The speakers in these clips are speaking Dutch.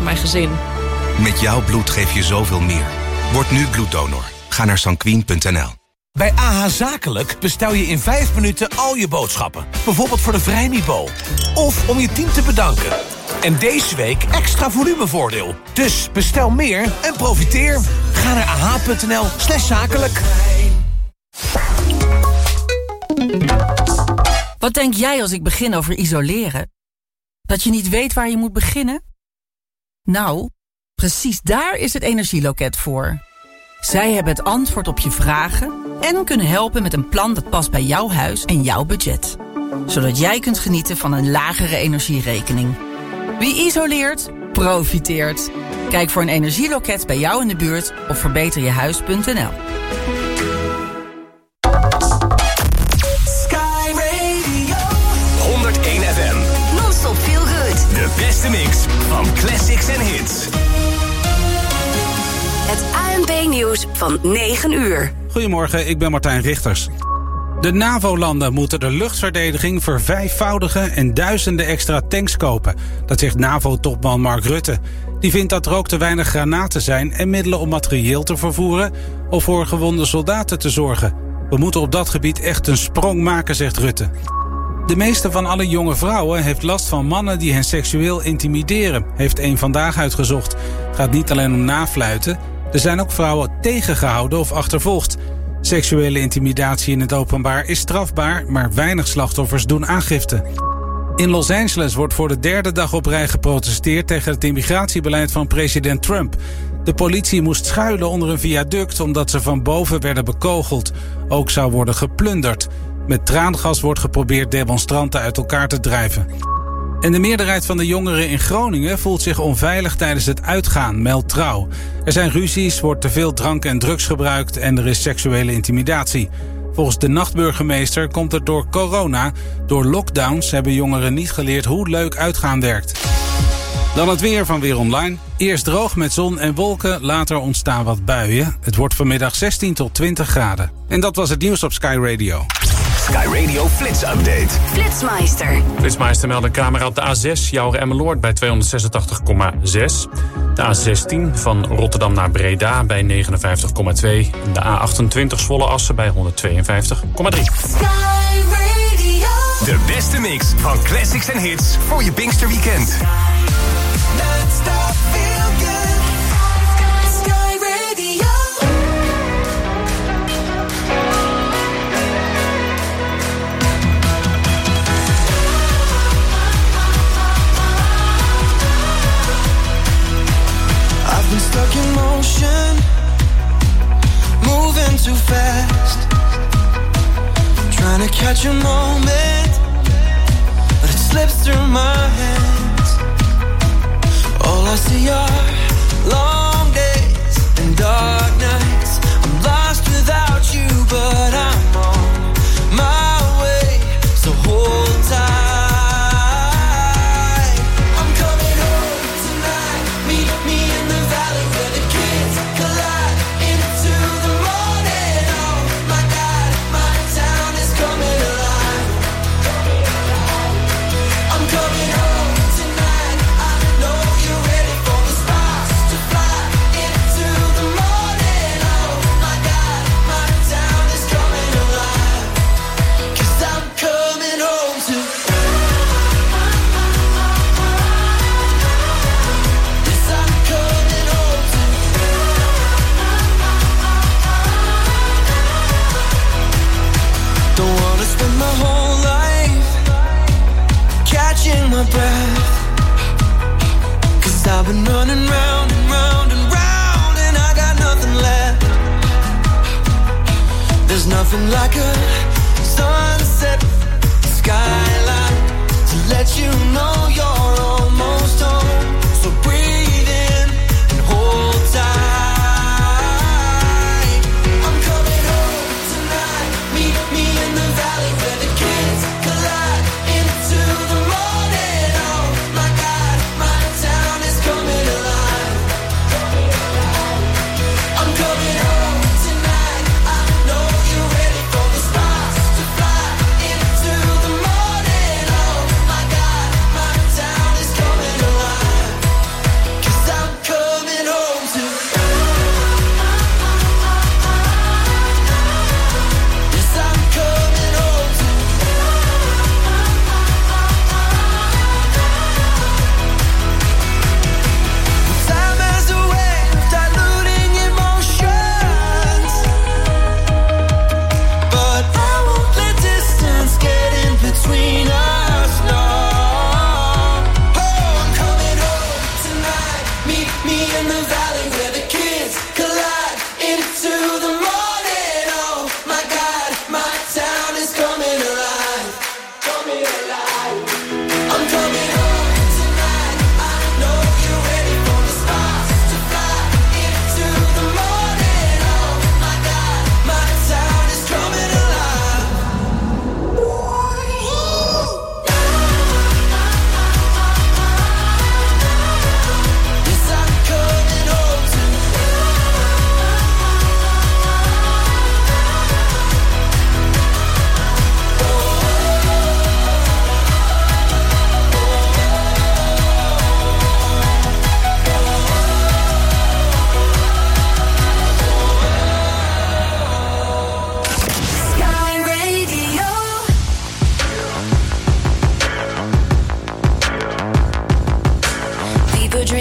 voor mijn gezin. Met jouw bloed geef je zoveel meer. Word nu bloeddonor. Ga naar sanquin.nl. Bij AH Zakelijk bestel je in 5 minuten al je boodschappen. Bijvoorbeeld voor de Vrijmibo. Of om je team te bedanken. En deze week extra volumevoordeel. Dus bestel meer en profiteer. Ga naar ah.nl/zakelijk. Wat denk jij als ik begin over isoleren? Dat je niet weet waar je moet beginnen? Nou, precies daar is het Energieloket voor. Zij hebben het antwoord op je vragen en kunnen helpen met een plan dat past bij jouw huis en jouw budget. Zodat jij kunt genieten van een lagere energierekening. Wie isoleert, profiteert. Kijk voor een energieloket bij jou in de buurt op verbeterjehuis.nl. Sky Radio 101 FM. Non-stop feel good. De beste mix van classics en hits. Het ANP-nieuws van 9 uur. Goedemorgen, ik ben Martijn Richters. De NAVO-landen moeten de luchtverdediging vervijfvoudigen en duizenden extra tanks kopen. Dat zegt NAVO-topman Mark Rutte. Die vindt dat er ook te weinig granaten zijn en middelen om materieel te vervoeren of voor gewonde soldaten te zorgen. We moeten op dat gebied echt een sprong maken, zegt Rutte. De meeste van alle jonge vrouwen heeft last van mannen die hen seksueel intimideren, heeft Eén Vandaag uitgezocht. Het gaat niet alleen om nafluiten. Er zijn ook vrouwen tegengehouden of achtervolgd. Seksuele intimidatie in het openbaar is strafbaar, maar weinig slachtoffers doen aangifte. In Los Angeles wordt voor de 3e dag op rij geprotesteerd tegen het immigratiebeleid van president Trump. De politie moest schuilen onder een viaduct omdat ze van boven werden bekogeld. Ook zou worden geplunderd. Met traangas wordt geprobeerd demonstranten uit elkaar te drijven. En de meerderheid van de jongeren in Groningen voelt zich onveilig tijdens het uitgaan, meldt Trouw. Er zijn ruzies, wordt te veel drank en drugs gebruikt en er is seksuele intimidatie. Volgens de nachtburgemeester komt het door corona. Door lockdowns hebben jongeren niet geleerd hoe leuk uitgaan werkt. Dan het weer van Weer Online. Eerst droog met zon en wolken, later ontstaan wat buien. Het wordt vanmiddag 16 tot 20 graden. En dat was het nieuws op Sky Radio. Sky Radio Flits Update. Flitsmeister. Flitsmeister meldt een camera op de A6 Jouren-Emmeloord bij 286,6. De A16 van Rotterdam naar Breda bij 59,2. En de A28 Zwolle-Assen bij 152,3. De beste mix van classics en hits voor je Pinksterweekend. Been stuck in motion, moving too fast, trying to catch a moment, but it slips through my hands. All I see are long days and dark nights. I'm lost without you, but I'm on my way, so hold tight. My breath, 'cause I've been running round and round and round, and I got nothing left. There's nothing like a sunset skyline to let you know you're almost home. So breathe in and hold tight. I'm coming home tonight. Meet me in the valley where the kids collide into the morning. Oh my God, my town is coming alive. I'm coming home tonight. I know you're ready for the stars to fly into the morning. Oh my God, my town is coming alive.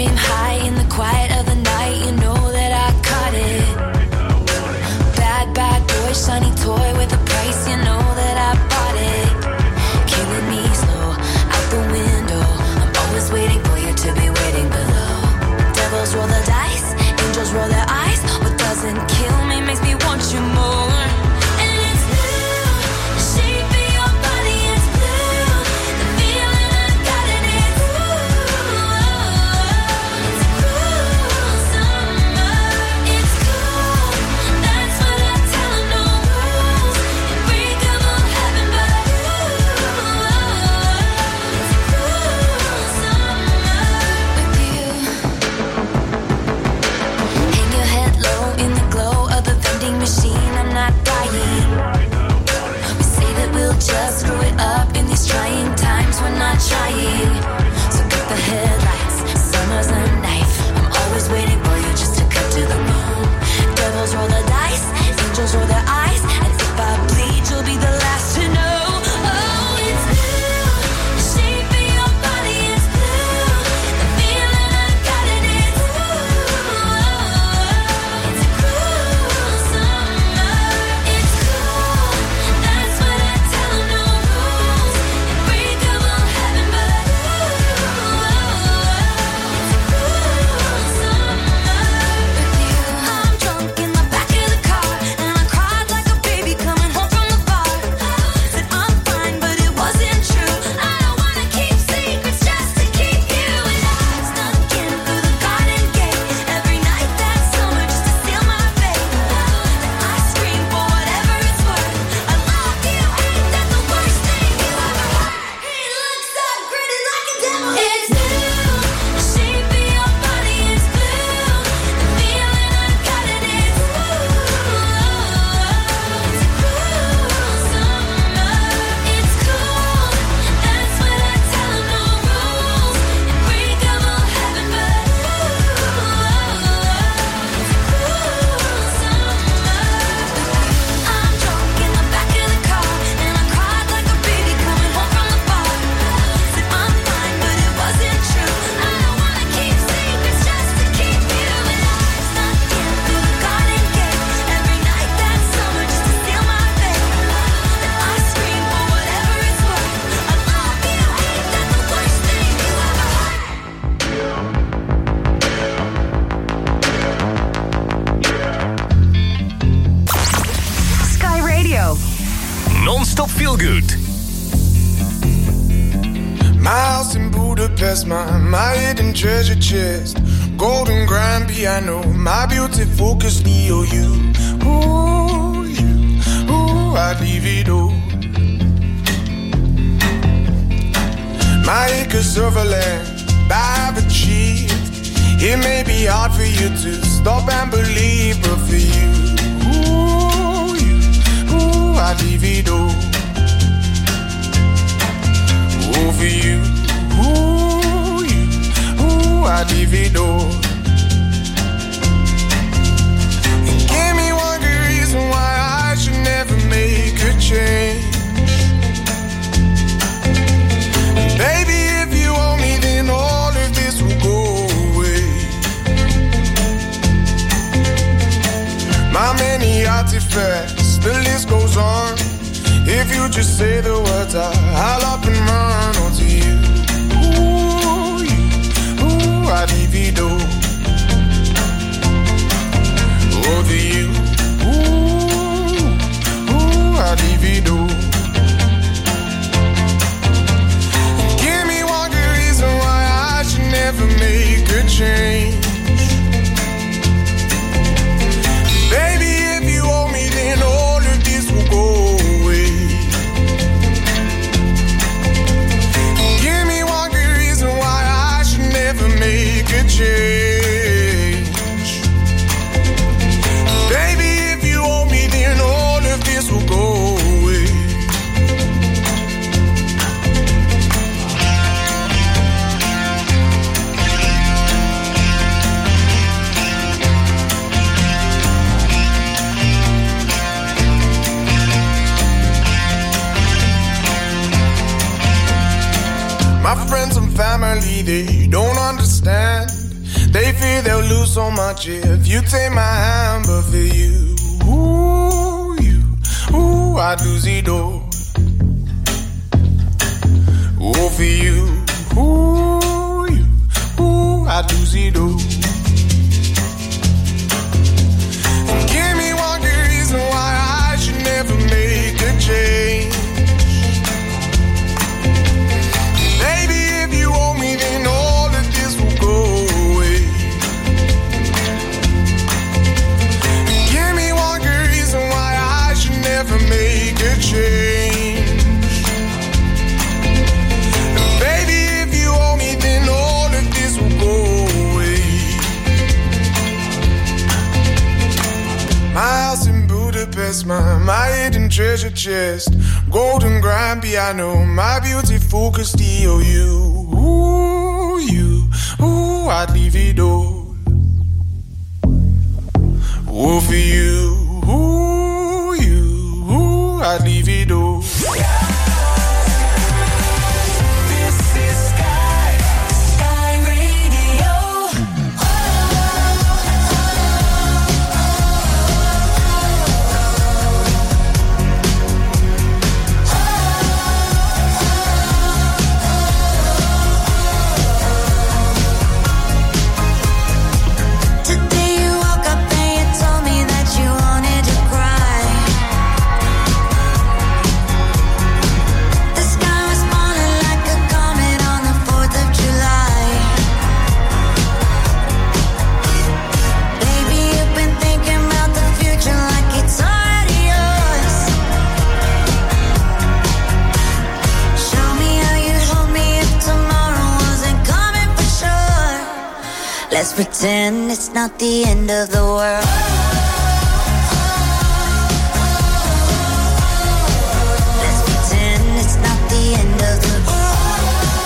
dream high in the quiet of the night. You know that I caught it. Bad boy, shiny toy with a price. You know that I bought it. Killing me slow, out the window. I'm always waiting for you to be waiting below. Devils roll the dice, angels roll their eyes. What doesn't kill me makes me want you more. Just screw it up in these trying times. We're not trying. So get the headlights. Summer's a knife. I'm always waiting for you just to cut to the bone. Devils roll the dice, angels roll their eyes, and if I bleed, you'll be the last to know. Oh, it's blue. The shape of your body is blue. The feeling I got it is blue. It's a cruel summer. It's cool. That's what I tell. Non-stop feel good. My house in Budapest, my hidden treasure chest, golden grand piano, my beauty focus, Neo, you. Ooh, I'd leave it all. My acres of land I've achieved. It may be hard for you to stop and believe, but for you, I'd leave it all. Oh, for you, I'd leave it all. And give me one good reason why I should never make a change. And baby, if you owe me, then all of this will go away. My many artifacts, the list goes on. If you just say the words, I'll up and run onto you. Ooh, I'd leave it all. Over you. Ooh, I'd leave it all. Give me one good reason why I should never make a change. Baby, if you owe me, then all of this will go away. Give me one good reason why I should never make a change. Baby, if you owe me, then all of this will go away. My friends and family, they don't understand so much if you take my hand, but for you, I'd lose the door. Oh, for you, I'd lose the door. And give me one good reason why I should never make a change. Baby, if you owe me, then all of this will go away. And give me one good reason why I should never make a change. And baby, if you owe me, then all of this will go away. My house in Budapest, my hidden treasure chest, golden grand piano, my beautiful Castillo. I'd leave it all. Oh, for you, I'd leave it all. Let's pretend it's not the end of the world. Let's pretend it's not the end of the world.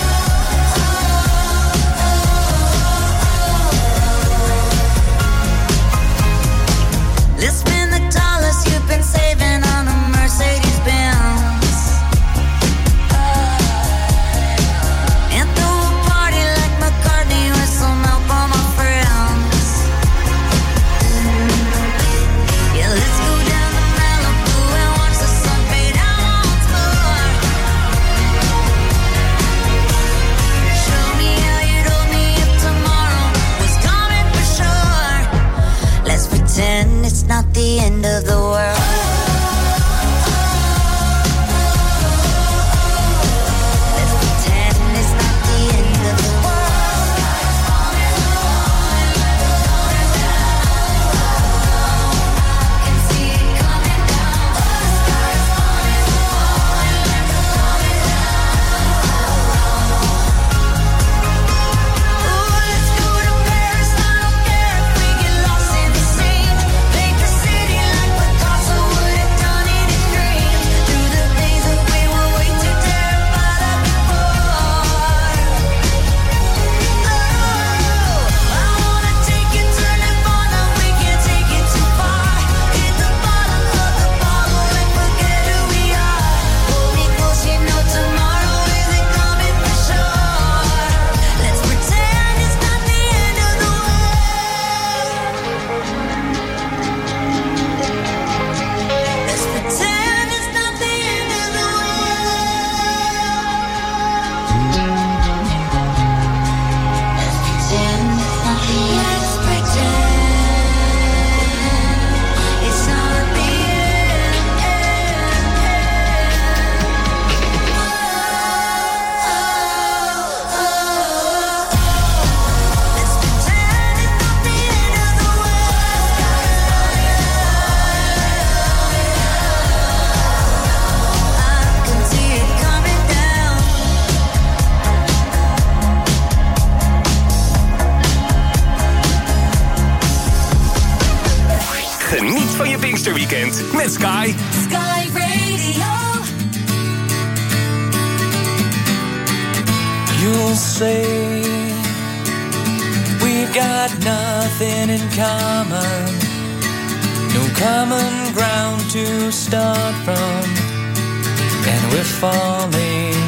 Let's spend the dollars you've been saving on a Mercedes Benz. And throw a party like McCartney with some help on my friends. Yeah, let's go down to Malibu and watch the sun fade out once more. Show me how you'd hold me if tomorrow was coming for sure. Let's pretend it's not the end of the world. Let's pretend it's not the end of the world. I can see it coming down. The sky is falling, falling, coming down. Ooh, let's go to Paris. I don't care if we get lost in the sand. Paint the city like Picasso would have done it in dreams. Do the things that we were way too terrified of before. Oh, I wanna take you, turn it on, now we can't take it too far. Hit the bottom of the bottle and forget who we are. Hold me close, you know tomorrow isn't coming for sure. Let's pretend it's not the end of the world. Let's pretend it's not the end of the Geniet van je Pinksterweekend met Sky. Sky Radio. You'll say we've got nothing in common, no common ground to start from, and we're falling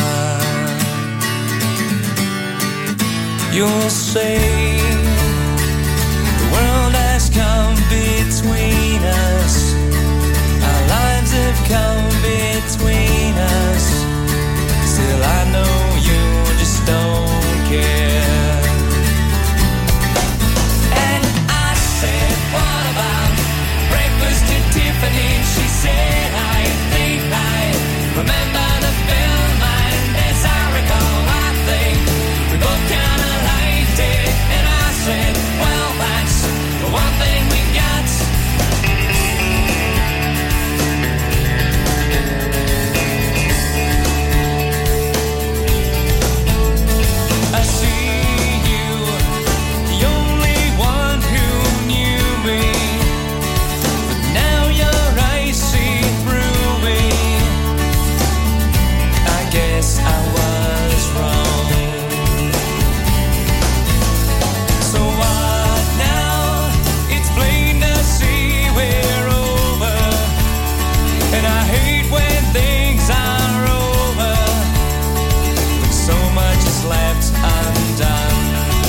apart. You'll say world has come between us. Our lives have come between us. Still I know you just don't care. And I said, what about breakfast at Tiffany? She said, I think I remember the film, and as I recall, I think we both kinda liked it. And I said, well, that's the one thing we got. I see you, the only one who knew me, but now your eyes see through me. I guess I was wrong. So what now? It's plain to see we're over, and I hate when things are over, when so much is left undone.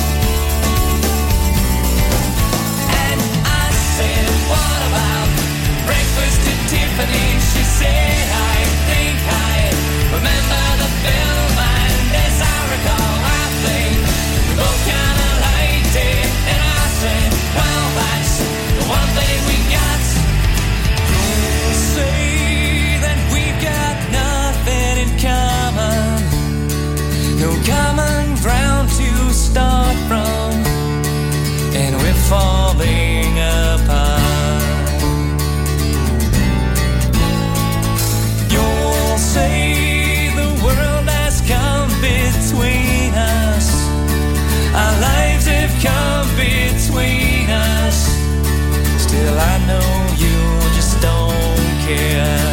And I said, what about breakfast at Tiffany? She said, I think I remember the film, and as I recall, I think we both kinda liked it. And I said, well, that's the one thing we got. You'll say that we've got nothing in common, no common ground to start from, and we're falling apart. You'll say the world has come between us. Our lives have come between us. Still I know you just don't care.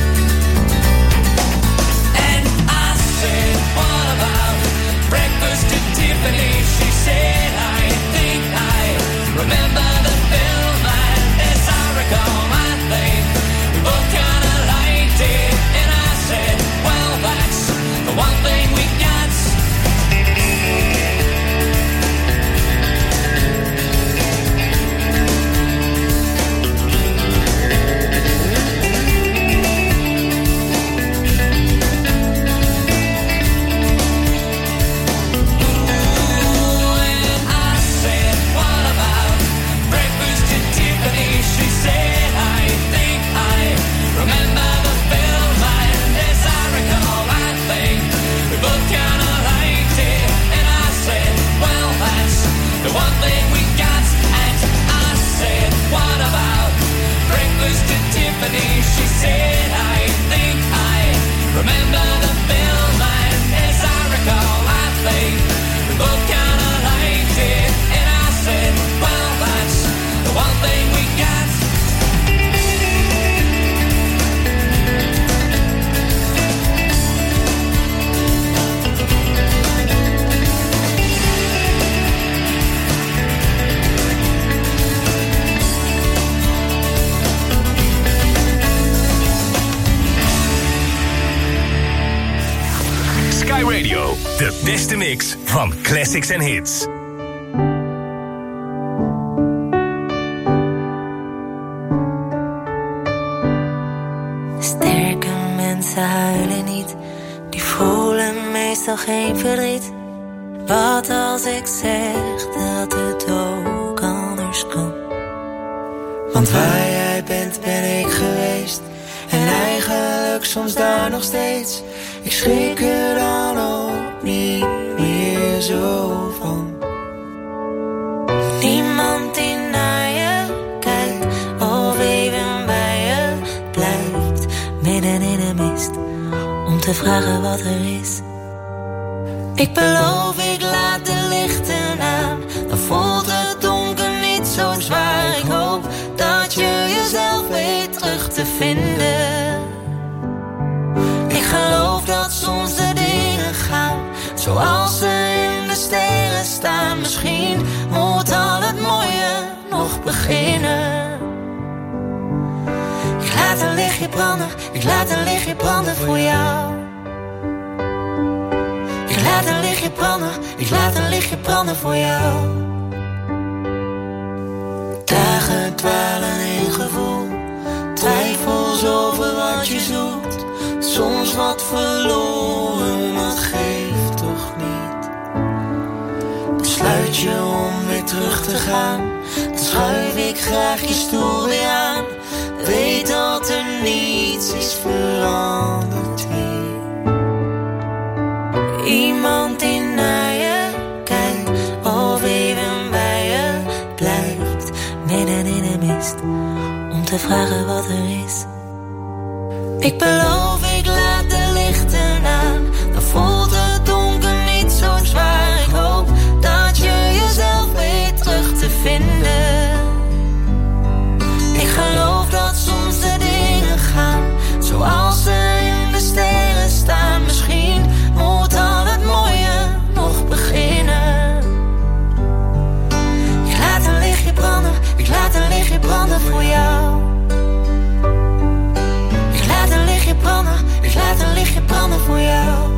And I said, what about breakfast at Tiffany? She said, I think I remember the film, and as I recall, I think we both kinda liked it. And I said, well, that's the one thing we got. She said, I think I remember the film, and as I recall, I think we both kinda liked it. And I said, well, that's the one thing we got. Sky Radio, de beste mix van classics en hits. Sterke mensen huilen niet, die voelen meestal geen verdriet. Wat als ik zeg dat het ook anders kan? Want waar jij bent, ben ik geweest. En eigenlijk soms daar nog steeds. Ik schrik er dan ook niet meer zo van. Niemand die naar je kijkt of even bij je blijft. Midden in de mist, om te vragen wat er is. Ik beloof, ik laat de lichten aan. Dan voelt het donker niet zo zwaar. Ik hoop dat je jezelf weet terug te vinden. Ik geloof dat soms de dingen gaan zoals ze in de sterren staan. Misschien moet al het mooie nog beginnen. Ik laat een lichtje branden, ik laat een lichtje branden voor jou. Ik laat een lichtje branden, ik laat een lichtje branden voor jou. wat verloren, maar het geeft toch niet. Besluit je om weer terug te gaan, dan schuif ik graag je stoel weer aan. Weet dat er niets is veranderd hier. Iemand die naar je kijkt, of even bij je blijft, midden in de mist, om te vragen wat er is. Ik beloof, ik laat de lichten aan, dan voelt het donker niet zo zwaar. Ik hoop dat je jezelf weet terug te vinden. Ik geloof dat soms de dingen gaan zoals ze in de sterren staan. Misschien moet al het mooie nog beginnen. Ik laat een lichtje branden, ik laat een lichtje branden voor jou. Ik laat een lichtje branden, ik laat een lichtje branden voor jou.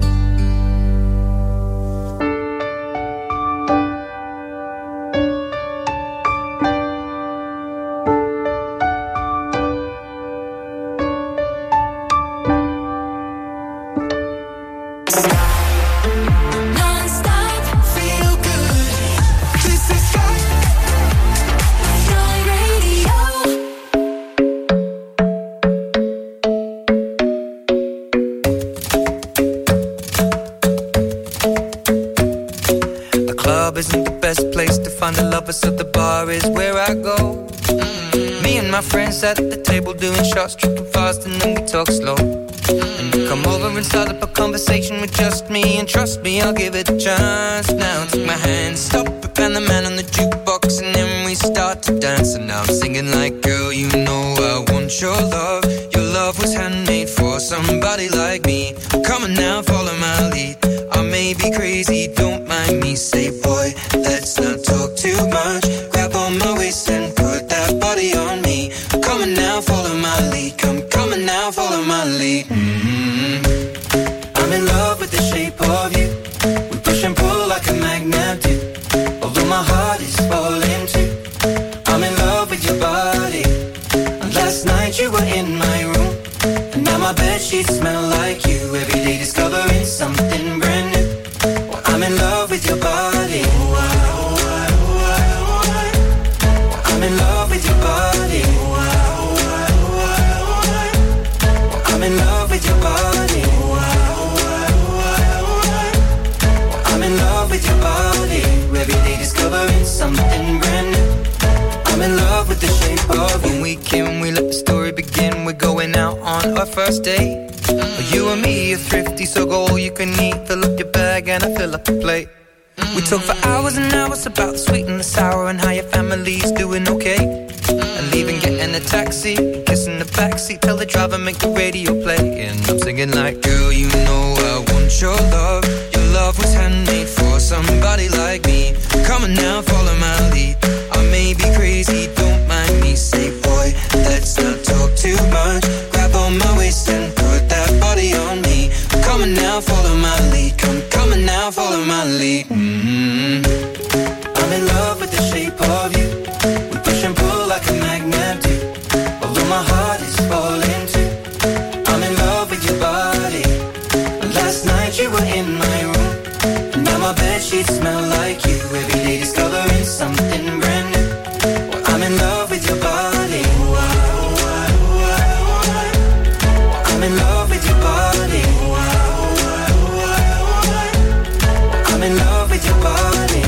So the bar is where I go. Me and my friends at the table doing shots, tripping fast and then we talk slow. And you come over and start up a conversation with just me, and trust me, I'll give it a chance. Now take my hand, stop it, and the man on the jukebox, and then we start to dance. And now I'm singing like, girl, you know I want your love. Your love was handmade for somebody like me. Come on now, follow my lead. I may be crazy, don't mind me. Say, boy, let's not talk too much. Grab on my waist and put that body on me. Come on now, follow my lead. Come on now, follow my lead. I'm in love with the shape of you. We push and pull like a magnet do. Although my heart is falling too. I'm in love with your body. And last night you were in my room, and now my bedsheets smell like you. Every day discovering something brand new. Well, I'm in love with your body. I'm in love with your body. I'm in love with your body. I'm in love with your body. Every day discovering something brand new. I'm in love with the shape of you. When we came, we let the story begin. We're going out on our first date. You and me are thrifty, so go all you can eat. Fill up your bag and I fill up the plate. We talk for hours and hours about the sweet and the sour, and how your family's doing okay. And leaving, getting a taxi, kissing the backseat, tell the driver make the radio play. And I'm singing like, girl, you know I want your love. Your love was handmade for somebody like me. Come on now, follow my lead. I may be crazy, don't mind me. Say, boy, let's not talk too much. Grab on my waist and put that body on me. Come on now, follow my lead. Come on now, follow my lead. I'm in love with the shape of you. We push and pull like a magnet do. Although my heart is falling too. I'm in love with your body. Last night you were in my room, and now my bedsheets smell like you. Every day discovering something brand new. Well, I'm in love with your body. I'm in love with your body. I'm in love with your body.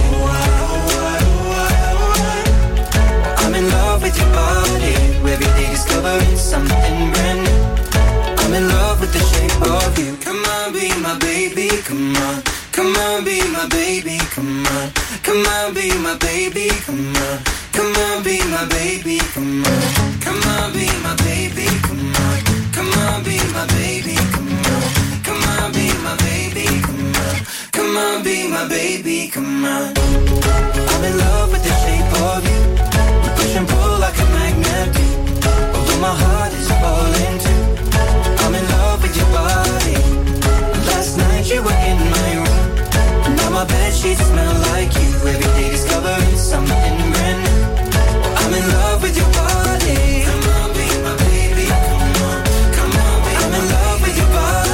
I'm in love with your body. Every day discovering something brand new. I'm in love with the shape of you. Come on, be my baby, come on. Come on, be my baby, come on. Come on, be my baby, come on. Come on, be my baby, come on. Come on, be my baby, come on. Come on, be my baby, come on. Come on, be my baby, come on. Come on, be my baby, come on. I'm in love with the shape of you. We push and pull like a magnet do. Although my heart is falling too. I'm in love with your body. Last night you were in my room, and now my bedsheets smell like you. Every day discovering something brand new. I'm in love with your body. Come on, be my baby, come on. Come on, be I'm in love with your body.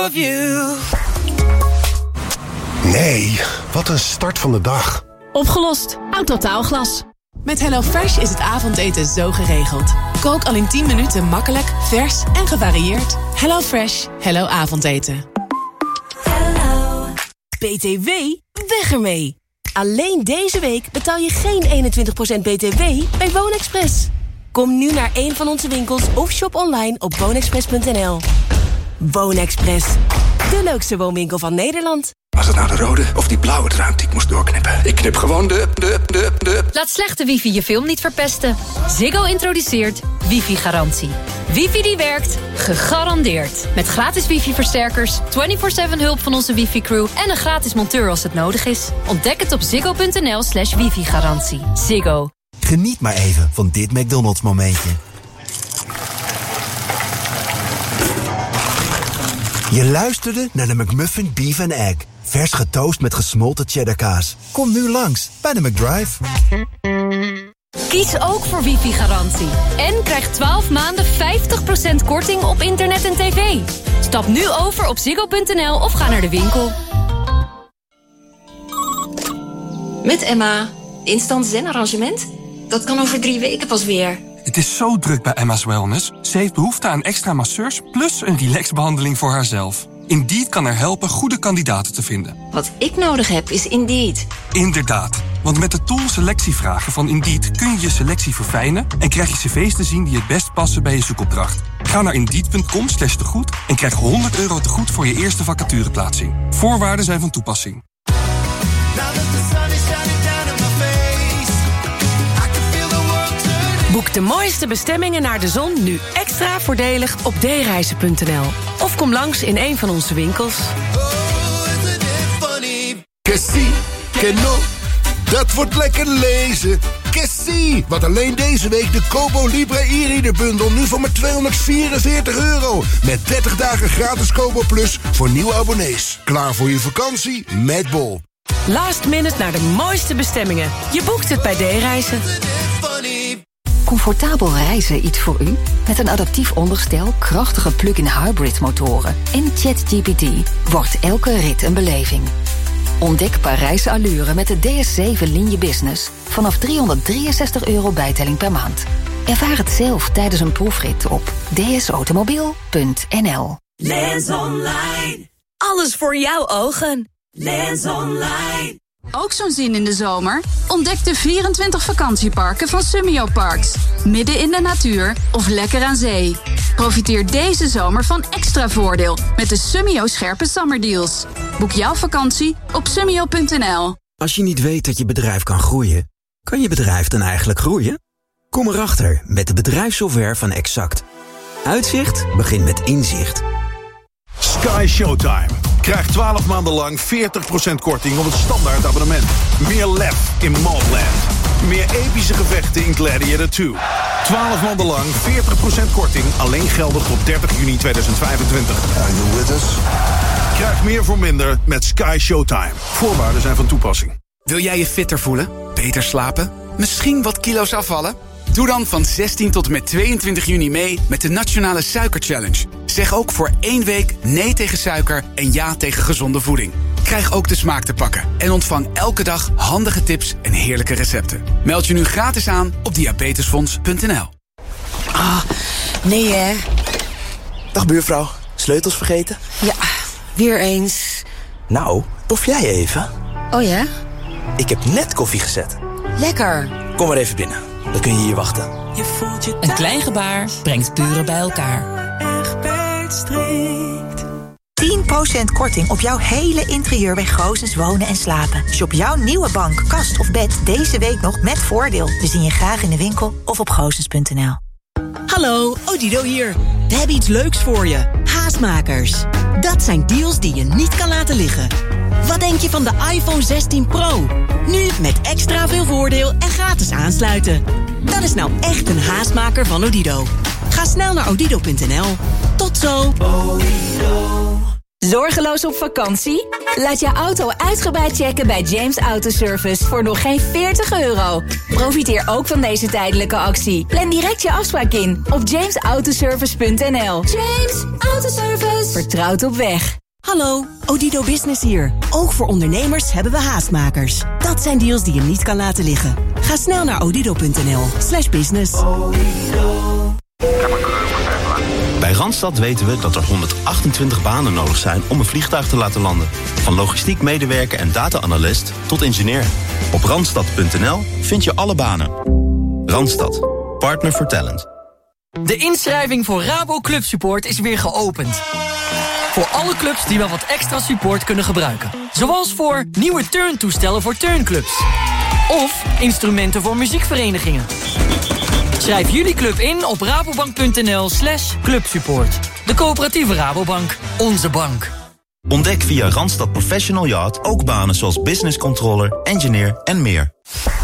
of you. Nee, wat een start van de dag. Opgelost. Autotaalglas. Met HelloFresh is het avondeten zo geregeld. Kook al in 10 minuten makkelijk, vers en gevarieerd. HelloFresh. Hello avondeten. BTW? Weg ermee! Alleen deze week betaal je geen 21% BTW bij WoonExpress. Kom nu naar een van onze winkels of shop online op woonexpress.nl. WoonExpress. De leukste woonwinkel van Nederland. Was het nou de rode of die blauwe draad die ik moest doorknippen? Ik knip gewoon de... Laat slechte wifi je film niet verpesten. Ziggo introduceert wifi-garantie. Wifi die werkt, gegarandeerd. Met gratis wifi-versterkers, 24/7 hulp van onze wifi-crew... en een gratis monteur als het nodig is. Ontdek het op ziggo.nl/wifi-garantie. Ziggo. Geniet maar even van dit McDonald's momentje. Je luisterde naar de McMuffin Beef and Egg. Vers getoast met gesmolten cheddarkaas. Kom nu langs bij de McDrive. Kies ook voor wifi-garantie. En krijg 12 maanden 50% korting op internet en tv. Stap nu over op ziggo.nl of ga naar de winkel. Met Emma. Instant zen-arrangement? Dat kan over 3 weken pas weer. Het is zo druk bij Emma's Wellness. Ze heeft behoefte aan extra masseurs plus een relaxbehandeling voor haarzelf. Indeed kan haar helpen goede kandidaten te vinden. Wat ik nodig heb is Indeed. Inderdaad, want met de tool selectievragen van Indeed kun je je selectie verfijnen en krijg je cv's te zien die het best passen bij je zoekopdracht. Ga naar Indeed.com/tegoed en krijg €100 tegoed voor je eerste vacatureplaatsing. Voorwaarden zijn van toepassing. Boek de mooiste bestemmingen naar de zon nu extra voordelig op dereizen.nl. Of kom langs in een van onze winkels. Kessie, Keno, dat wordt lekker lezen. Kessie, wat alleen deze week de Kobo Libre e-reader bundel nu voor maar €244. Met 30 dagen gratis Kobo Plus voor nieuwe abonnees. Klaar voor je vakantie met Bol. Last minute naar de mooiste bestemmingen. Je boekt het bij D-reizen. Comfortabel reizen iets voor u? Met een adaptief onderstel, krachtige plug-in hybrid motoren en ChatGPT wordt elke rit een beleving. Ontdek Parijse allure met de DS7 Linie Business vanaf €363 bijtelling per maand. Ervaar het zelf tijdens een proefrit op dsautomobiel.nl. Lens Online. Alles voor jouw ogen. Lens Online. Ook zo'n zin in de zomer? Ontdek de 24 vakantieparken van Summio Parks. Midden in de natuur of lekker aan zee. Profiteer deze zomer van extra voordeel met de Summio scherpe zomerdeals. Boek jouw vakantie op summio.nl. Als je niet weet dat je bedrijf kan groeien, kan je bedrijf dan eigenlijk groeien? Kom erachter met de bedrijfssoftware van Exact. Uitzicht begint met inzicht. Sky Showtime. Krijg 12 maanden lang 40% korting op het standaard abonnement. Meer lef in Mobland. Meer epische gevechten in Gladiator 2. 12 maanden lang 40% korting. Alleen geldig tot 30 juni 2025. Are you with us? Krijg meer voor minder met Sky Showtime. Voorwaarden zijn van toepassing. Wil jij je fitter voelen? Beter slapen? Misschien wat kilo's afvallen? Doe dan van 16 tot en met 22 juni mee met de Nationale Suiker Challenge. Zeg ook voor 1 week nee tegen suiker en ja tegen gezonde voeding. Krijg ook de smaak te pakken en ontvang elke dag handige tips en heerlijke recepten. Meld je nu gratis aan op diabetesfonds.nl. Ah, nee hè. Dag buurvrouw, sleutels vergeten? Ja, weer eens. Nou, tof jij even? Oh ja? Ik heb net koffie gezet. Lekker. Kom maar even binnen, dan kun je hier wachten. Een klein gebaar brengt buren bij elkaar. 10% korting op jouw hele interieur bij Goosens Wonen en Slapen. Shop jouw nieuwe bank, kast of bed deze week nog met voordeel. We zien je graag in de winkel of op goosens.nl. Hallo, Odido hier. We hebben iets leuks voor je. Haastmakers. Dat zijn deals die je niet kan laten liggen. Wat denk je van de iPhone 16 Pro? Nu met extra veel voordeel en gratis aansluiten. Dat is nou echt een haastmaker van Odido. Ga snel naar odido.nl. Tot zo. Zorgeloos op vakantie? Laat je auto uitgebreid checken bij James Autoservice voor nog geen €40. Profiteer ook van deze tijdelijke actie. Plan direct je afspraak in op jamesautoservice.nl. James Autoservice. Vertrouwd op weg. Hallo, Odido Business hier. Ook voor ondernemers hebben we haastmakers. Dat zijn deals die je niet kan laten liggen. Ga snel naar odido.nl/business. Bij Randstad weten we dat er 128 banen nodig zijn om een vliegtuig te laten landen. Van logistiek medewerker en data-analyst tot ingenieur. Op randstad.nl vind je alle banen. Randstad, partner for talent. De inschrijving voor Rabo Club Support is weer geopend. Voor alle clubs die wel wat extra support kunnen gebruiken. Zoals voor nieuwe turntoestellen voor turnclubs. Of instrumenten voor muziekverenigingen. Schrijf jullie club in op rabobank.nl/clubsupport. De coöperatieve Rabobank. Onze bank. Ontdek via Randstad Professional Yacht ook banen zoals business controller, engineer en meer.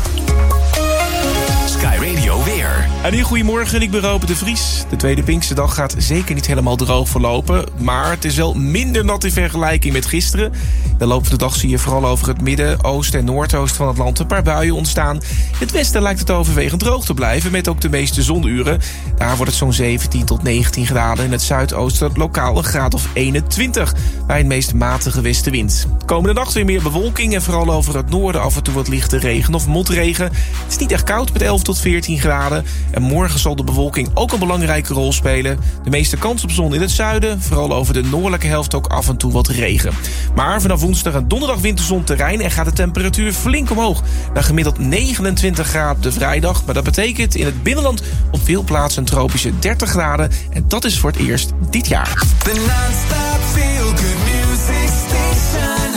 Sky Radio weer. En hier goedemorgen, ik ben Robert de Vries. De tweede Pinksterdag gaat zeker niet helemaal droog verlopen, maar het is wel minder nat in vergelijking met gisteren. De loop van de dag zie je vooral over het midden, oosten en noordoosten van het land een paar buien ontstaan. In het westen lijkt het overwegend droog te blijven, met ook de meeste zonuren. Daar wordt het zo'n 17 tot 19 graden. In het zuidoosten lokaal een graad of 21, bij een meest matige westenwind. Komende nacht weer meer bewolking en vooral over het noorden af en toe wat lichte regen of motregen. Het is niet echt koud met 11 tot 14 graden. En morgen zal de bewolking ook een belangrijke rol spelen. De meeste kans op zon in het zuiden, vooral over de noordelijke helft ook af en toe wat regen. Maar vanaf woensdag en donderdag wint de zon terrein en gaat de temperatuur flink omhoog. Naar gemiddeld 29 graden op de vrijdag. Maar dat betekent in het binnenland op veel plaatsen een tropische 30 graden. En dat is voor het eerst dit jaar. The non-stop feel good music station.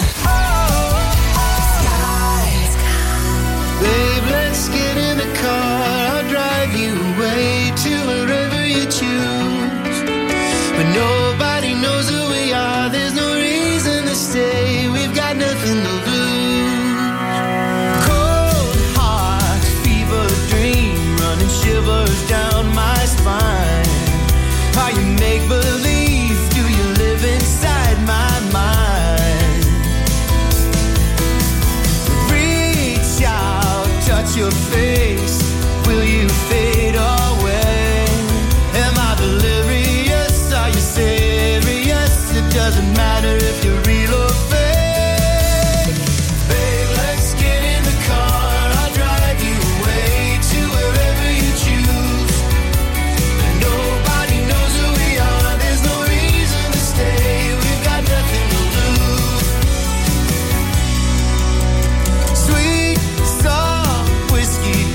Babe, let's get in the car. I'll drive you away to wherever you choose. But nobody knows who we are. There's no reason to stay. We've got nothing to lose. Cold heart, fever dream, running shivers down my spine. Are you make believe? Do you live inside my mind? Reach out, touch your face. Will you fade away? Am I delirious? Are you serious? It doesn't matter if you're real or fake. Babe, let's get in the car. I'll drive you away to wherever you choose. And nobody knows who we are. There's no reason to stay. We've got nothing to lose. Sweet, soft whiskey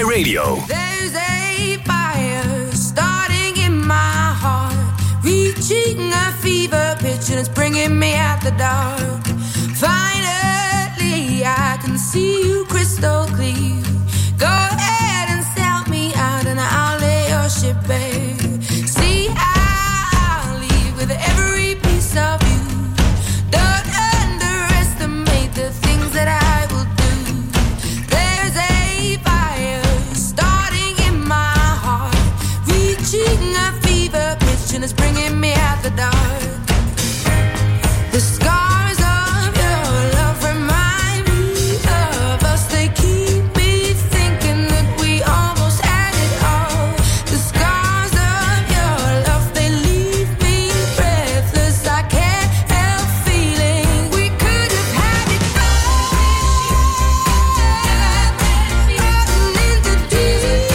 radio. There's a fire starting in my heart, reaching a fever pitch and it's bringing me out the dark. Finally, I can see you crystal clear. Go ahead and sell me out and I'll lay your ship bare. See, I'll leave with every piece of you. Don't underestimate the things that I will do. There's a fire starting in my heart, reaching a fever pitch and it's bringing me out the dark. The scars of your love remind me of us. They keep me thinking that we almost had it all. The scars of your love, they leave me breathless. I can't help feeling we could have had it all. Rotten into deep.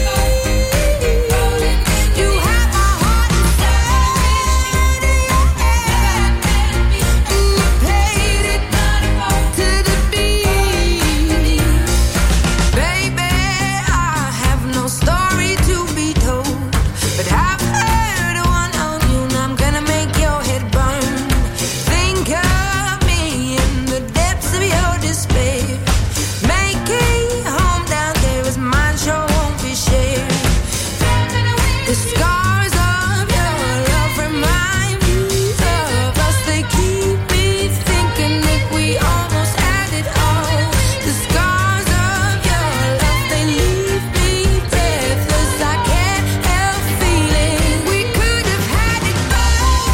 You have my heart inside of your hand, and you played it to the beat. Baby, I have no story to be told, but I've heard one on you and I'm gonna make your head burn. Think of me in the depths of your despair. Making home down there is mine, sure won't be shared. The scars of your love remind me of us. They keep me thinking that we almost had it all. The scars of your love, they leave me breathless. I can't help feeling we could have had it all.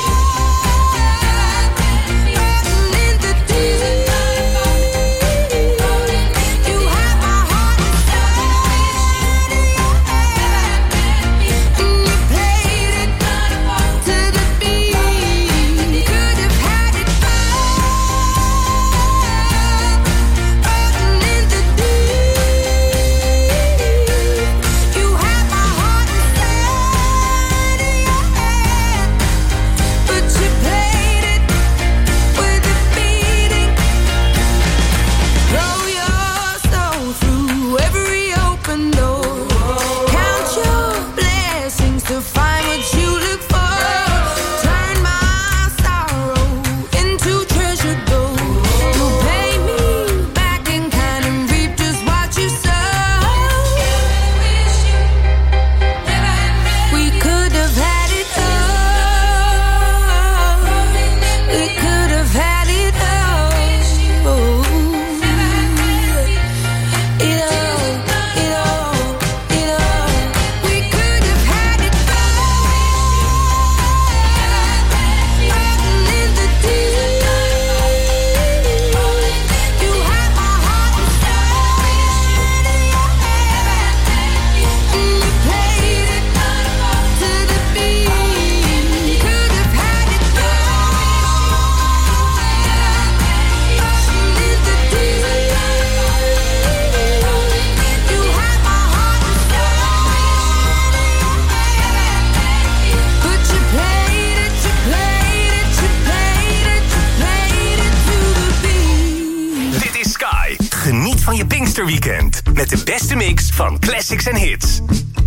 Rotten into deep. You have my heart inside of your hand, and you played it to the beat. Could have had it all. Rotten into deep. You have my heart inside of your hand, but you played it with a beating. Throw your soul through every open door. Count your blessings to find what you look for. Turn my sorrow into treasure gold. You'll pay me back in kind and reap just what you sow. We could have had it all. We could have had it all. It all, it all, it all. We could have had it all. Rotten into deep. You have my heart inside of your hand, and you played it to the beat. Could have had it all. Rotten into deep. You have my heart inside of your hand, but you played it, you played it, you played it, you played it to the beat. Dit is Sky. Geniet van je Pinksterweekend met de beste mix van classics en hits.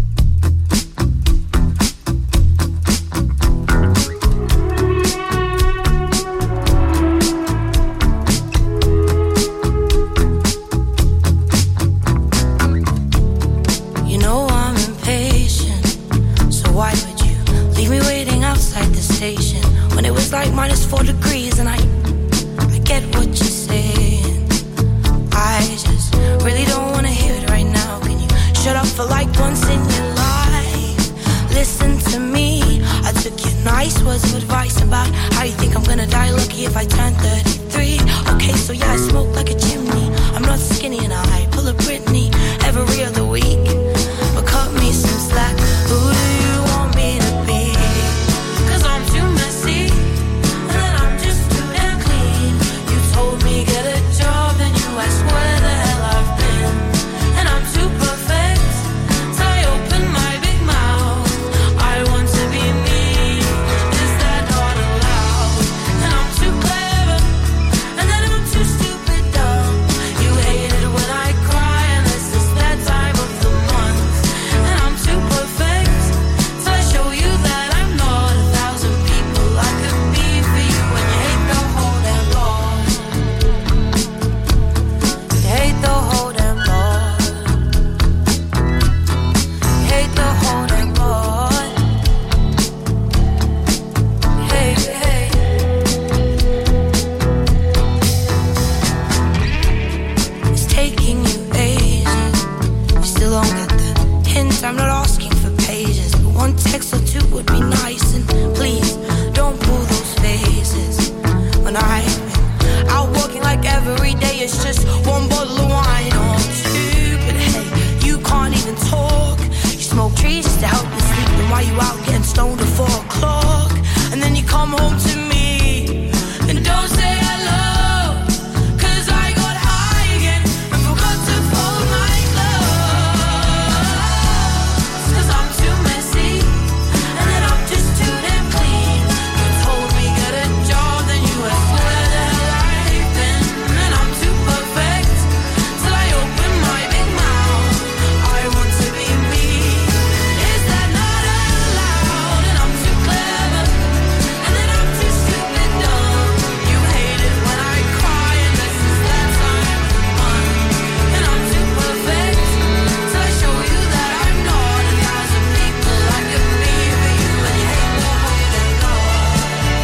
You know I'm impatient, so why would you leave me waiting outside the station when it was like -4 degrees? And I get what you're saying. I just really don't wanna hear it right now. Can you shut up for like once in your life? Listen to me. I took your nice words of advice about how you think I'm gonna die lucky if I turn 33. Okay, so yeah, I smoke like a chimney. I'm not skinny and I pull a Britney every other week. But cut me some slack. Who do you want me to be? 'Cause I'm too messy and I'm just too damn clean. You told me get a job, then you asked where the hell I've been. And I'm too perfect, so I open my big mouth. I want to be me. Is that not allowed? And I'm too clever, and then I'm too stupid dumb. You hate it when I cry, and out getting stoned at 4 o'clock, and then you come home to me and don't say hello, 'cause I got high again and forgot to fold my clothes, 'cause I'm too messy and then I'm just too damn clean. You told me get a job, then you went where the hell I've been, and I'm too perfect till I open my big mouth. I want to be me. Is that not allowed? And I'm too clever, and then I'm too stupid dumb. You hate it when I cry, and this is that time fun. And I'm too perfect till I show you that I'm not. And there's some people like me for you, and you hate the whole damn lot.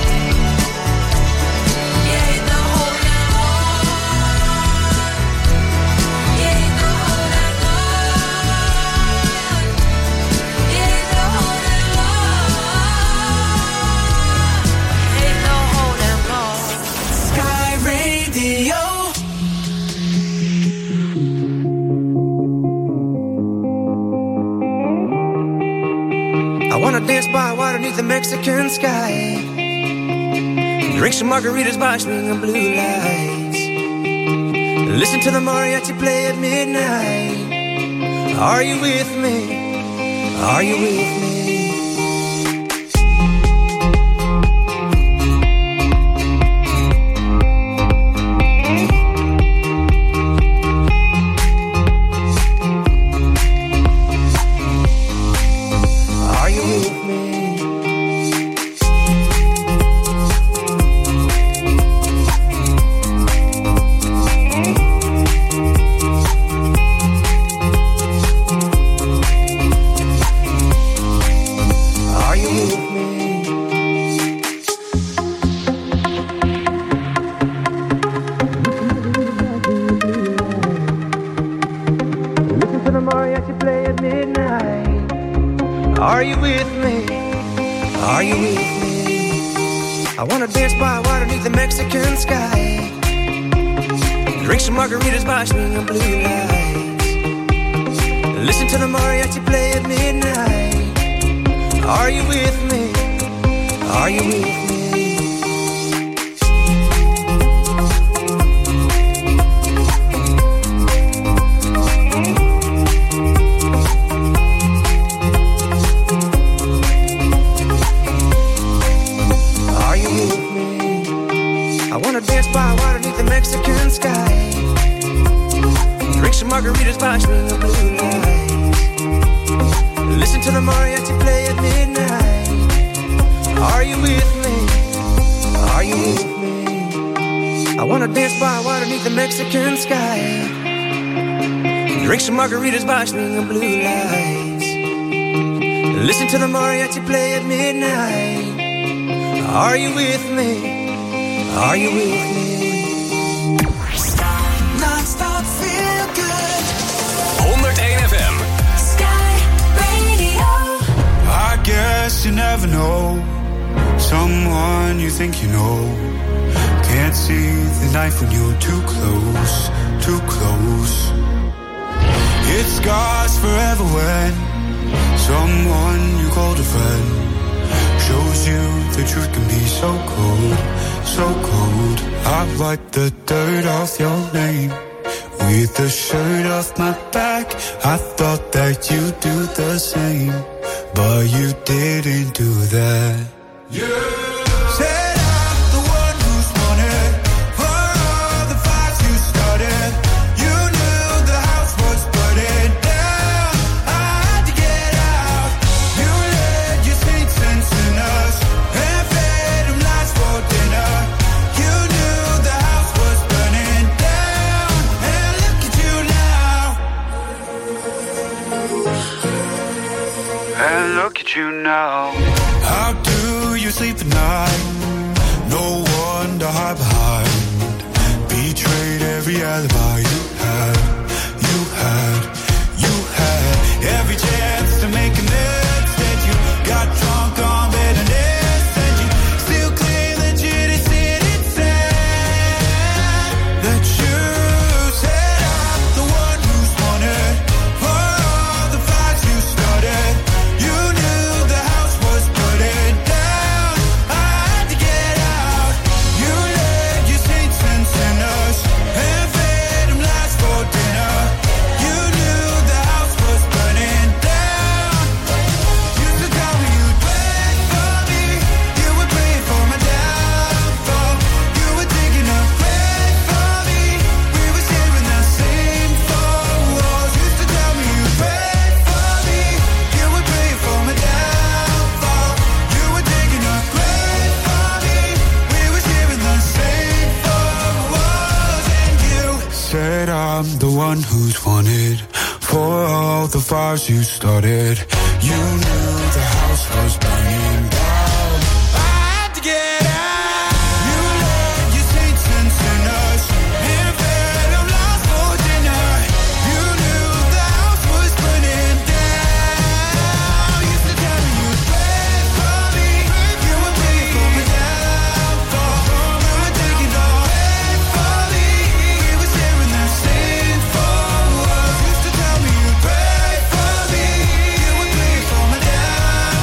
You hate the whole damn lot. You hate the whole damn lot. You hate the whole damn lot. You hate the whole damn lot. Sky Radio. I wanna dance by water beneath the Mexican sky, drink some margaritas by swinging blue lights, listen to the mariachi play at midnight. Are you with me? Are you with me? Are you with me? Are you with me? Listen to the mariachi play at midnight. Are you with me? Are you with me? I wanna dance by water beneath the Mexican sky, drink some margaritas by swinging blue lights, listen to the mariachi play at midnight. Are you with me? Are you with me? Are you with me? I wanna dance by water beneath the Mexican sky, drink some margaritas by swinging blue lights, listen to the mariachi play at midnight. Are you with me? Are you with me? I wanna dance by water beneath the Mexican sky, drink some margaritas by swinging blue lights, listen to the mariachi play at midnight. Are you with me? Are you with me? Non-stop feel good. 101 FM. Sky Radio. I guess you never know someone you think you know. Can't see the knife when you're too close, too close. It scars forever when someone you called a friend shows you the truth can be so cold, so cold. I wipe the dirt off your name with the shirt off my back. I thought that you'd do the same, but you didn't do that. Said I'm the one who's won it for all the fights you started. You knew the house was burning down. I had to get out. You led your saints and sinners and fed them lies for dinner. You knew the house was burning down, and look at you now. And look at you now. How do you sleep at night? No one to hide behind. Betrayed every alibi you had, you had, you had. Every chance to make amends, that you got drunk on bitterness, and you still claim that you didn't say that you said I'm the one who's won it for all the fights you started. You knew the house who's wanted for all the fires you started. You knew the house was burning down. I had to get out. You led your saints and sinners in bed of lost for dinner. You knew the house was burning down. Used to tell me you'd pray for me. You would pray for my downfall. You were taking all pray for me. He was sharing that same for us. Used to tell me you'd pray for me. You would pray for my downfall.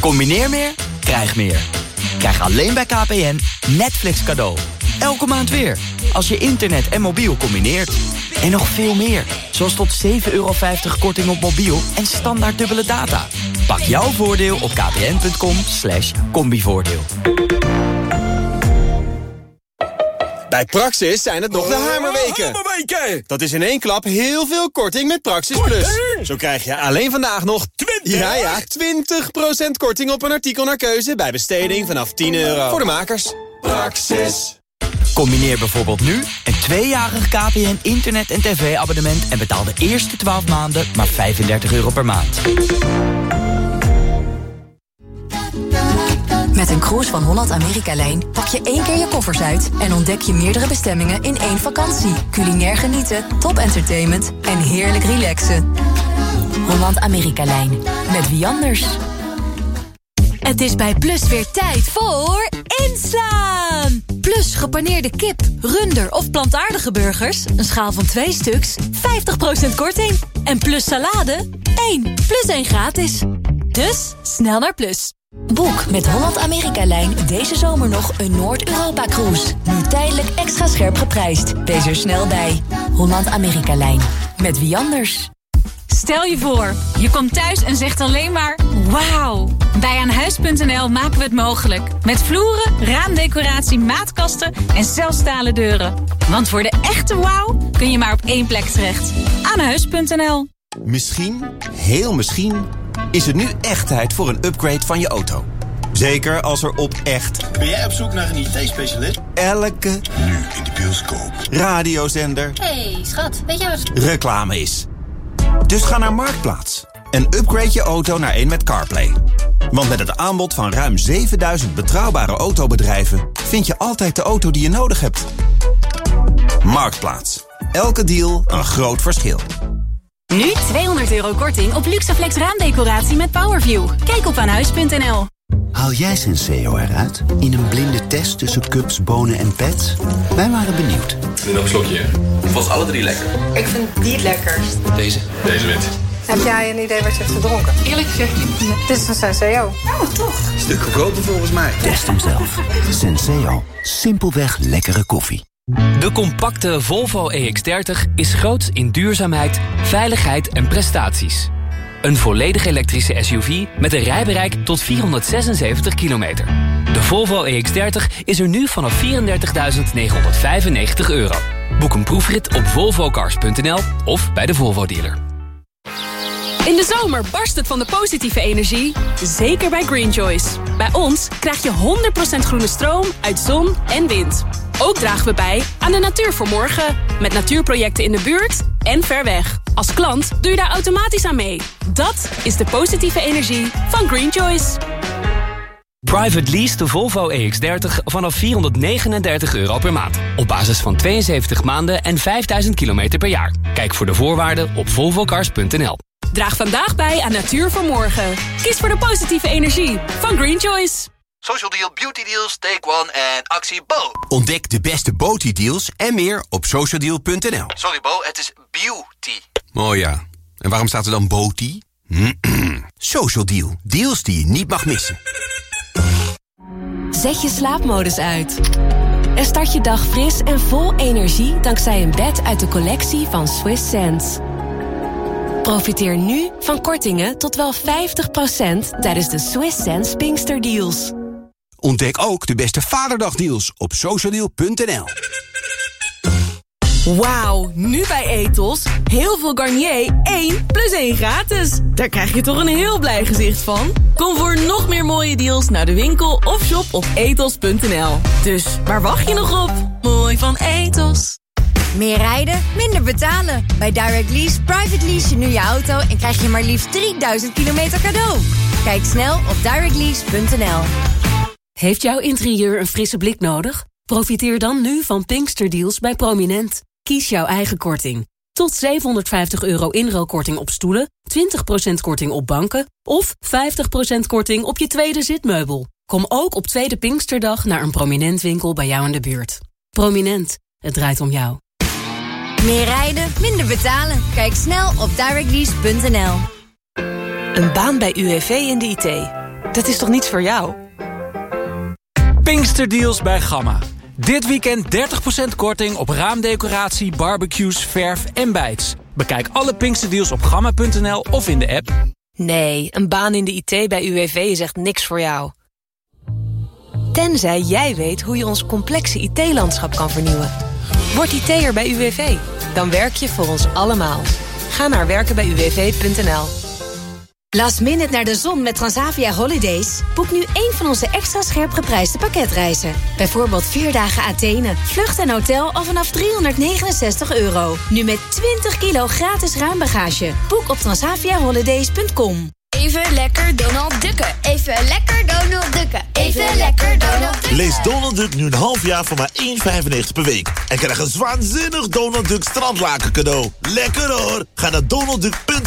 Combineer meer, krijg meer. Krijg alleen bij KPN Netflix cadeau. Elke maand weer. Als je internet en mobiel combineert. En nog veel meer. Zoals tot €7,50 korting op mobiel en standaard dubbele data. Pak jouw voordeel op kpn.com/combivoordeel. Bij Praxis zijn het nog de hamerweken. Dat is in één klap heel veel korting met Praxis Plus. Zo krijg je alleen vandaag nog 20% korting op een artikel naar keuze bij besteding vanaf €10. Voor de makers. Praxis. Combineer bijvoorbeeld nu een 2-jarig KPN internet- en tv-abonnement... en betaal de eerste 12 maanden maar €35 per maand. Met een cruise van Holland Amerika-lijn pak je 1 keer je koffers uit... en ontdek je meerdere bestemmingen in 1 vakantie. Culinair genieten, top entertainment en heerlijk relaxen. Holland Amerika-lijn. Met wie anders? Het is bij Plus weer tijd voor inslaan! Plus gepaneerde kip, runder of plantaardige burgers... een schaal van 2 stuks, 50% korting. En Plus salade, 1 plus 1 gratis. Dus snel naar Plus. Boek met Holland Amerika-lijn deze zomer nog een Noord-Europa-cruise. Nu tijdelijk extra scherp geprijsd. Wees er snel bij. Holland Amerika-lijn. Met wie anders? Stel je voor, je komt thuis en zegt alleen maar wauw. Bij Aanhuis.nl maken we het mogelijk. Met vloeren, raamdecoratie, maatkasten en zelfs stalen deuren. Want voor de echte wauw kun je maar op 1 plek terecht. Aanhuis.nl. Misschien, heel misschien, is het nu echt tijd voor een upgrade van je auto. Zeker als er op echt... Ben jij op zoek naar een IT-specialist? Elke... Nu in de bioscoop. Radiozender... Hey, schat, weet je wat... reclame is. Dus ga naar Marktplaats en upgrade je auto naar een met CarPlay. Want met het aanbod van ruim 7000 betrouwbare autobedrijven... vind je altijd de auto die je nodig hebt. Marktplaats. Elke deal een groot verschil. Nu €200 korting op Luxaflex raamdecoratie met Powerview. Kijk op aanhuis.nl. Haal jij Senseo eruit in een blinde test tussen cups, bonen en pets? Wij waren benieuwd. Nu nog een slokje, hè? Ik vond ze alle 3 lekker. Ik vind die het lekkerst. Deze wint. Heb jij een idee wat je hebt gedronken? Eerlijk gezegd, dit is een Senseo. Oh, toch? Stuk goedkoper volgens mij. Test hem zelf. Senseo. Simpelweg lekkere koffie. De compacte Volvo EX30 is groots in duurzaamheid, veiligheid en prestaties. Een volledig elektrische SUV met een rijbereik tot 476 kilometer. De Volvo EX30 is er nu vanaf €34.995. Boek een proefrit op volvocars.nl of bij de Volvo dealer. In de zomer barst het van de positieve energie, zeker bij Green Choice. Bij ons krijg je 100% groene stroom uit zon en wind. Ook dragen we bij aan de natuur voor morgen, met natuurprojecten in de buurt en ver weg. Als klant doe je daar automatisch aan mee. Dat is de positieve energie van Green Choice. Private lease de Volvo EX30 vanaf €439 per maand. Op basis van 72 maanden en 5000 kilometer per jaar. Kijk voor de voorwaarden op volvocars.nl. Draag vandaag bij aan natuur voor morgen. Kies voor de positieve energie van Green Choice. Social Deal, Beauty Deals, Take One en actie Bo. Ontdek de beste Beauty deals en meer op socialdeal.nl. Sorry Bo, het is beauty. Oh ja, en waarom staat er dan Beauty? Social Deal, deals die je niet mag missen. Zet je slaapmodus uit. En start je dag fris en vol energie dankzij een bed uit de collectie van Swiss Sense. Profiteer nu van kortingen tot wel 50% tijdens de Swiss Sense Pinkster Deals. Ontdek ook de beste Vaderdagdeals op socialdeal.nl. Wauw, nu bij Ethos. Heel veel Garnier, 1 plus 1 gratis. Daar krijg je toch een heel blij gezicht van. Kom voor nog meer mooie deals naar de winkel of shop op ethos.nl. Dus, waar wacht je nog op? Mooi van Ethos. Meer rijden, minder betalen. Bij Direct Lease private lease je nu je auto en krijg je maar liefst 3000 kilometer cadeau. Kijk snel op directlease.nl. Heeft jouw interieur een frisse blik nodig? Profiteer dan nu van Pinksterdeals bij Prominent. Kies jouw eigen korting. Tot €750 inruilkorting op stoelen, 20% korting op banken of 50% korting op je tweede zitmeubel. Kom ook op tweede Pinksterdag naar een Prominent winkel bij jou in de buurt. Prominent, het draait om jou. Meer rijden, minder betalen. Kijk snel op directlease.nl. Een baan bij UWV in de IT. Dat is toch niets voor jou? Pinksterdeals bij Gamma. Dit weekend 30% korting op raamdecoratie, barbecues, verf en bijts. Bekijk alle Pinksterdeals op gamma.nl of in de app. Nee, een baan in de IT bij UWV is echt niks voor jou. Tenzij jij weet hoe je ons complexe IT-landschap kan vernieuwen. Word IT'er bij UWV. Dan werk je voor ons allemaal. Ga naar werkenbijuwv.nl. Last minute naar de zon met Transavia Holidays? Boek nu één van onze extra scherp geprijsde pakketreizen. Bijvoorbeeld 4 dagen Athene, vlucht en hotel al vanaf €369. Nu met 20 kilo gratis ruimbagage. Boek op transaviaholidays.com. Even lekker Donald Ducken. Even lekker Donald Ducken. Even lekker Donald Ducken. Lees Donald Duck nu een half jaar voor maar €1,95 per week. En krijg een waanzinnig Donald Duck strandlaken cadeau. Lekker hoor. Ga naar donaldduck.nl.